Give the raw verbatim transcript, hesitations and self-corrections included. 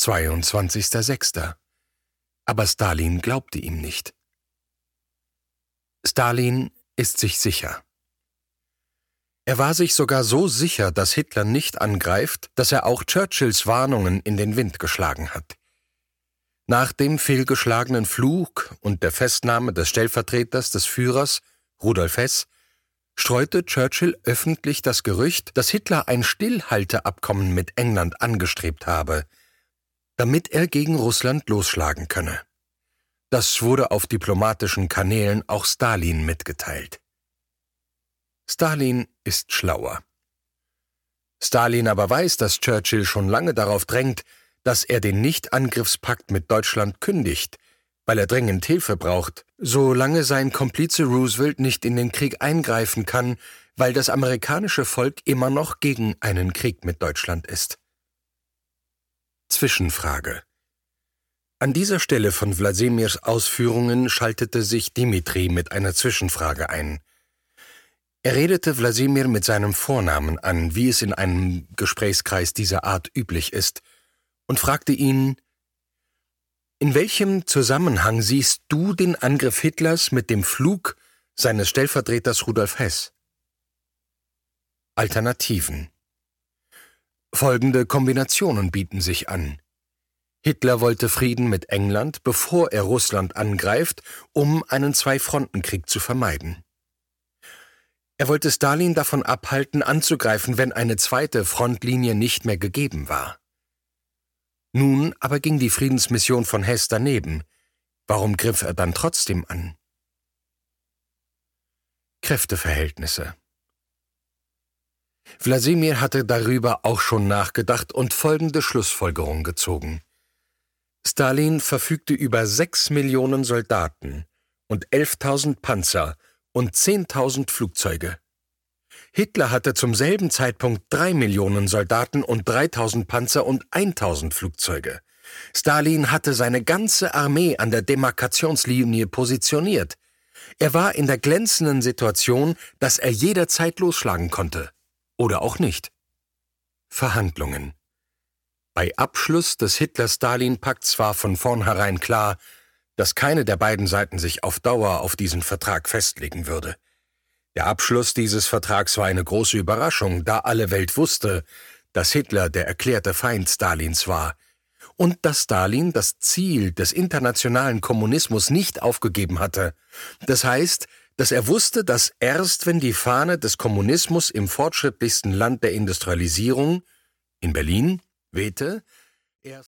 zweiundzwanzigster sechster Aber Stalin glaubte ihm nicht. Stalin ist sich sicher. Er war sich sogar so sicher, dass Hitler nicht angreift, dass er auch Churchills Warnungen in den Wind geschlagen hat. Nach dem fehlgeschlagenen Flug und der Festnahme des Stellvertreters des Führers, Rudolf Hess, streute Churchill öffentlich das Gerücht, dass Hitler ein Stillhalteabkommen mit England angestrebt habe, damit er gegen Russland losschlagen könne. Das wurde auf diplomatischen Kanälen auch Stalin mitgeteilt. Stalin ist schlauer. Stalin aber weiß, dass Churchill schon lange darauf drängt, dass er den Nichtangriffspakt mit Deutschland kündigt, weil er dringend Hilfe braucht, solange sein Komplize Roosevelt nicht in den Krieg eingreifen kann, weil das amerikanische Volk immer noch gegen einen Krieg mit Deutschland ist. Zwischenfrage. An dieser Stelle von Wladimirs Ausführungen schaltete sich Dimitri mit einer Zwischenfrage ein. Er redete Wladimir mit seinem Vornamen an, wie es in einem Gesprächskreis dieser Art üblich ist, und fragte ihn: In welchem Zusammenhang siehst du den Angriff Hitlers mit dem Flug seines Stellvertreters Rudolf Hess? Alternativen. Folgende Kombinationen bieten sich an. Hitler wollte Frieden mit England, bevor er Russland angreift, um einen Zwei-Fronten-Krieg zu vermeiden. Er wollte Stalin davon abhalten, anzugreifen, wenn eine zweite Frontlinie nicht mehr gegeben war. Nun aber ging die Friedensmission von Hess daneben. Warum griff er dann trotzdem an? Kräfteverhältnisse. Wladimir hatte darüber auch schon nachgedacht und folgende Schlussfolgerung gezogen. Stalin verfügte über sechs Millionen Soldaten und elftausend Panzer und zehntausend Flugzeuge. Hitler hatte zum selben Zeitpunkt drei Millionen Soldaten und dreitausend Panzer und tausend Flugzeuge. Stalin hatte seine ganze Armee an der Demarkationslinie positioniert. Er war in der glänzenden Situation, dass er jederzeit losschlagen konnte. Oder auch nicht. Verhandlungen. Bei Abschluss des Hitler-Stalin-Pakts war von vornherein klar, dass keine der beiden Seiten sich auf Dauer auf diesen Vertrag festlegen würde. Der Abschluss dieses Vertrags war eine große Überraschung, da alle Welt wusste, dass Hitler der erklärte Feind Stalins war und dass Stalin das Ziel des internationalen Kommunismus nicht aufgegeben hatte. Das heißt, dass er wusste, dass erst wenn die Fahne des Kommunismus im fortschrittlichsten Land der Industrialisierung, in Berlin, wehte, er